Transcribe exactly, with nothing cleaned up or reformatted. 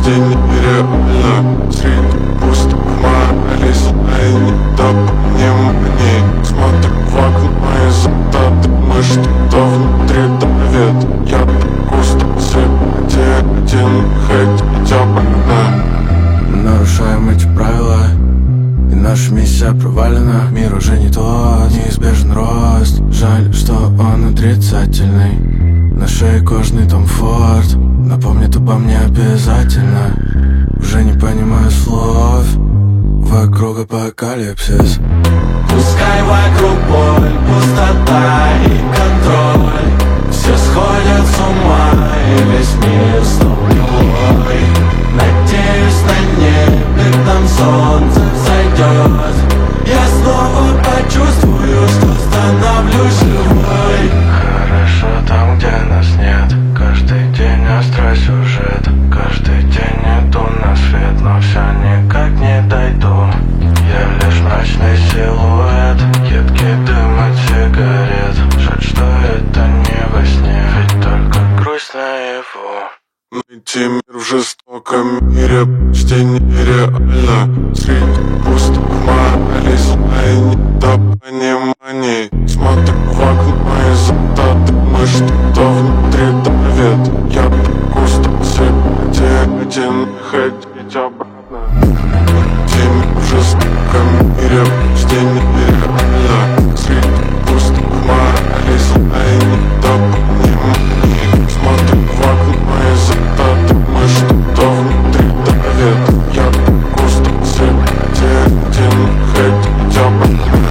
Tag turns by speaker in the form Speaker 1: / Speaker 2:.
Speaker 1: почти нереально. Среди пустых молись, а я не до пониманий. Смотрю в окно и задаты мы что-то внутри давит. Я так устал сидеть один, хотеть обратно.
Speaker 2: Мы нарушаем эти правила, и наша миссия провалена. Мир уже не тот, неизбежен рост. Жаль, что он отрицательный. На шее кожный Том Форд напомнит обо мне обязательно. Уже не понимаю слов, вокруг апокалипсис.
Speaker 3: Пускай вокруг боль, пустота и контроль. Все сходят с ума, и весь мир снова мой. Надеюсь, на небе там солнце зайдет. Я снова почувствую, что становлюсь живой.
Speaker 2: Хорошо там, где нас нет. Каждый день острый сюжет. Каждый день иду на свет, но все никак не дойду. Я лишь мрачный силуэт, едкий дым от сигарет. Жаль, что это не во сне, ведь только грусть наяву.
Speaker 1: Найти мир в жестоком мире почти нереально. Среди пустых молись, а я не до пониманий. Смотрю в окно и задаты мы что-то внутри давит. Я так устал сидеть один, хотеть обратно. Найти мир в жестоком мире почти нереально. Среди пустых молись, а я не до пониманий. Смотрю в окно и задаты мы что-то внутри давит. Я так устал сидеть один, хотеть обратно.